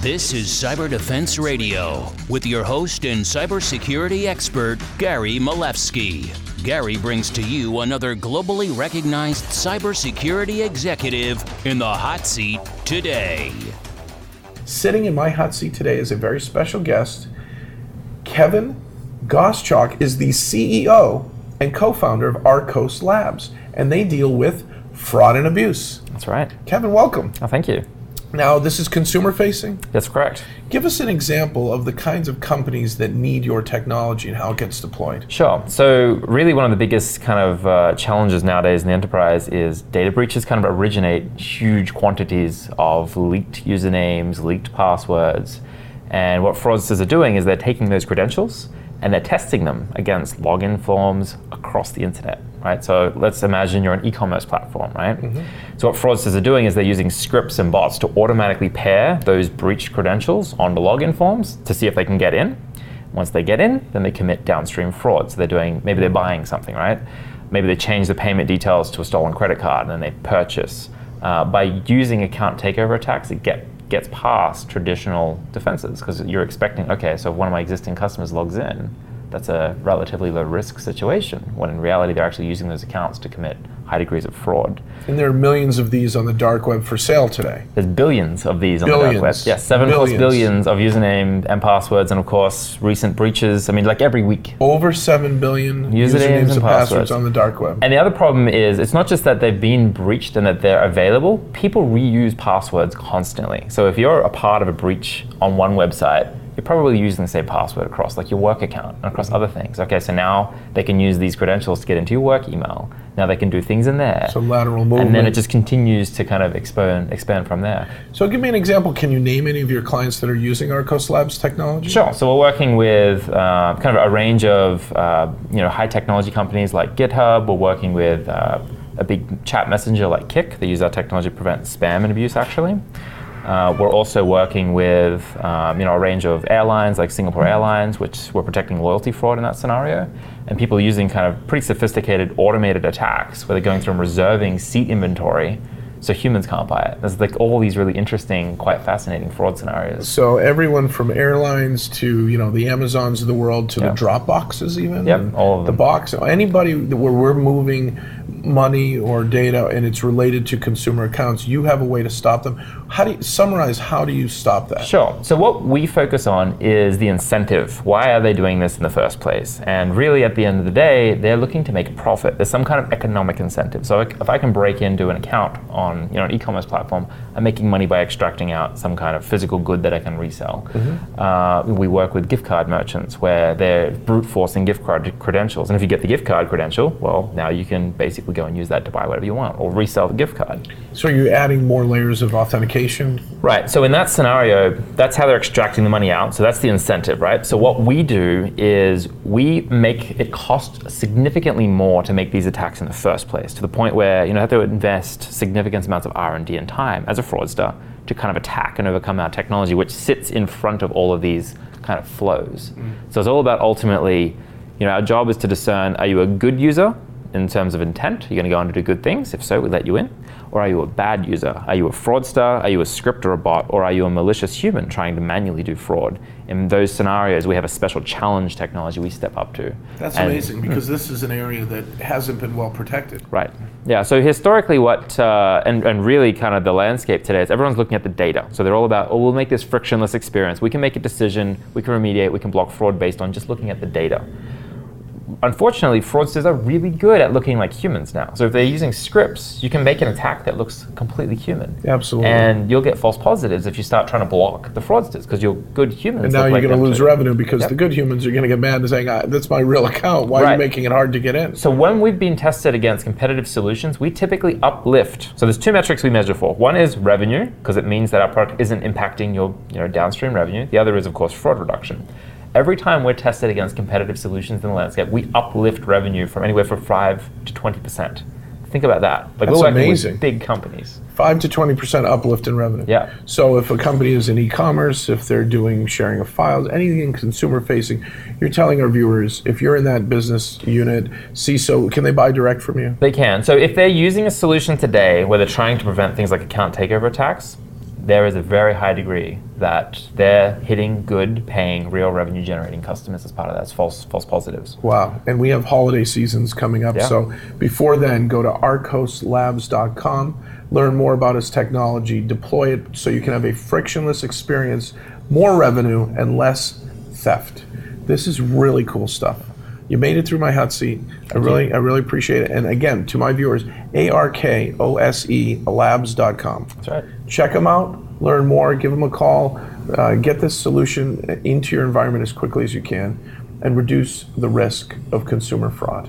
This is Cyber Defense Radio with your host and cybersecurity expert, Gary Malevsky. Gary brings to you another globally recognized cybersecurity executive in the hot seat today. Sitting in my hot seat today is a very special guest. Kevin Goschalk is the CEO and co-founder of Arcos Labs, and they deal with fraud and abuse. That's right. Kevin, welcome. Oh, thank you. Now, this is consumer-facing? That's correct. Give us an example of the kinds of companies that need your technology and how it gets deployed. Sure. So really one of the biggest kind of challenges nowadays in the enterprise is data breaches kind of originate huge quantities of leaked usernames, leaked passwords. And what fraudsters are doing is they're taking those credentials and they're testing them against login forms across the internet, right? So let's imagine you're an e-commerce platform, right? Mm-hmm. So what fraudsters are doing is they're using scripts and bots to automatically pair those breached credentials onto login forms to see if they can get in. Once they get in, then they commit downstream fraud. So maybe they're buying something, right? Maybe they change the payment details to a stolen credit card and then they purchase. By using account takeover attacks, it gets past traditional defenses because you're expecting, okay, so if one of my existing customers logs in, that's a relatively low risk situation, when in reality they're actually using those accounts to commit high degrees of fraud. And there are millions of these on the dark web for sale today. There's billions of these on the dark web. Yes, 7+ billions of username and passwords, and of course recent breaches, like every week. Over 7 billion usernames and passwords on the dark web. And the other problem is, it's not just that they've been breached and that they're available, people reuse passwords constantly. So if you're a part of a breach on one website, you're probably using the same password across your work account and across other things. Okay, so now they can use these credentials to get into your work email. Now they can do things in there. So lateral movement. And then it just continues to kind of expand from there. So give me an example. Can you name any of your clients that are using Arcos Labs technology? Sure. So we're working with kind of a range of high technology companies like GitHub. We're working with a big chat messenger like Kik. They use our technology to prevent spam and abuse, actually. We're also working with a range of airlines like Singapore Airlines, which we're protecting loyalty fraud in that scenario, and people using kind of pretty sophisticated automated attacks where they're going through and reserving seat inventory so humans can't buy it. There's all these really interesting, quite fascinating fraud scenarios. So everyone from airlines to the Amazons of the world to the Dropboxes even? Yep, all of them. The box, anybody where we're moving money or data and it's related to consumer accounts, you have a way to stop them. How do you stop that? Sure. So what we focus on is the incentive. Why are they doing this in the first place? And really at the end of the day, they're looking to make a profit. There's some kind of economic incentive. So if I can break into an account on an e-commerce platform, I'm making money by extracting out some kind of physical good that I can resell. Mm-hmm. We work with gift card merchants where they're brute forcing gift card credentials. And if you get the gift card credential, well, now you can basically go and use that to buy whatever you want or resell the gift card. So are you adding more layers of authentication? Right. So in that scenario, that's how they're extracting the money out. So that's the incentive, right? So what we do is we make it cost significantly more to make these attacks in the first place, to the point where you have to invest significant amounts of R&D and time as a fraudster to kind of attack and overcome our technology, which sits in front of all of these kind of flows. So it's all about ultimately, our job is to discern, are you a good user in terms of intent? You're going to go on to do good things? If so, we let you in. Or are you a bad user? Are you a fraudster? Are you a script or a bot? Or are you a malicious human trying to manually do fraud? In those scenarios, we have a special challenge technology we step up to. That's amazing, because this is an area that hasn't been well protected. Right. Yeah, so historically and really kind of the landscape today is everyone's looking at the data. So they're all about, we'll make this frictionless experience. We can make a decision, we can remediate, we can block fraud based on just looking at the data. Unfortunately, fraudsters are really good at looking like humans now. So if they're using scripts, you can make an attack that looks completely human. Absolutely. And you'll get false positives if you start trying to block the fraudsters, because your good humans And now you're going to lose revenue because the good humans are going to get mad and saying, that's my real account. Why are you making it hard to get in? So when we've been tested against competitive solutions, we typically uplift. So there's two metrics we measure for. One is revenue, because it means that our product isn't impacting your downstream revenue. The other is, of course, fraud reduction. Every time we're tested against competitive solutions in the landscape, we uplift revenue from anywhere from 5 to 20%. Think about that. That's we're working amazing. With big companies. 5 to 20% uplift in revenue. Yeah. So if a company is in e-commerce, if they're doing sharing of files, anything consumer facing, you're telling our viewers, if you're in that business unit, CISO, can they buy direct from you? They can. So if they're using a solution today where they're trying to prevent things like account takeover attacks, there is a very high degree that they're hitting good, paying, real revenue generating customers as part of that. It's false positives. Wow. And we have holiday seasons coming up. Yeah. So before then, go to arcoslabs.com, learn more about its technology, deploy it so you can have a frictionless experience, more revenue, and less theft. This is really cool stuff. You made it through my hot seat. I really appreciate it. And again, to my viewers, ARKOSE labs.com. That's right. Check them out, learn more, give them a call, get this solution into your environment as quickly as you can, and reduce the risk of consumer fraud.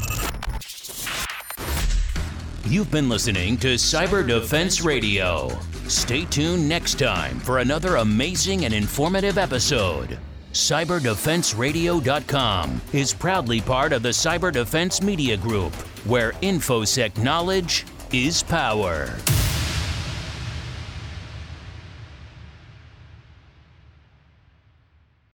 You've been listening to Cyber Defense Radio. Stay tuned next time for another amazing and informative episode. CyberDefenseRadio.com is proudly part of the Cyber Defense Media Group, where InfoSec knowledge is power.